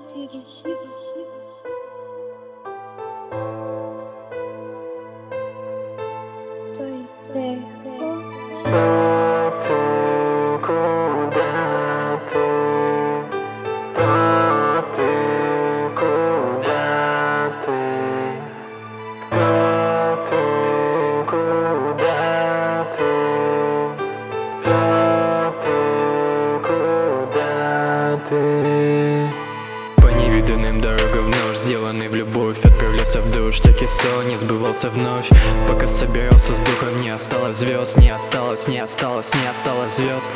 По невиданным дорогам вновь, сделанный в любовь, отправлялся в дождь, так и сон не сбывался вновь. Пока собирался с духом, не осталось звезд, не осталось звезд.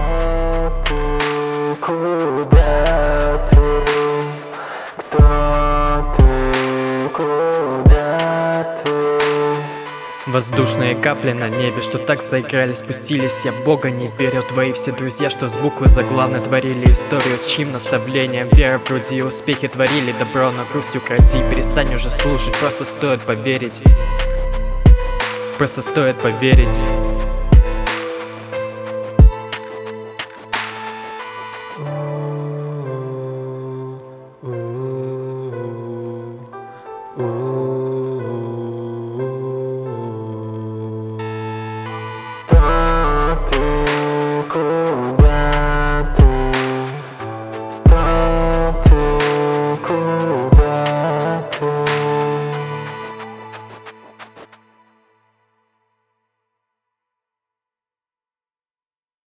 Куда ты? Кто ты? Куда ты? Воздушные капли на небе, что так заиграли, спустились. Я Бога не верю, твои все друзья, что с буквы заглавно творили историю, с чьим наставлением вера в груди, успехи творили добро, но грустью кради. Перестань уже слушать, просто стоит поверить. Просто стоит поверить.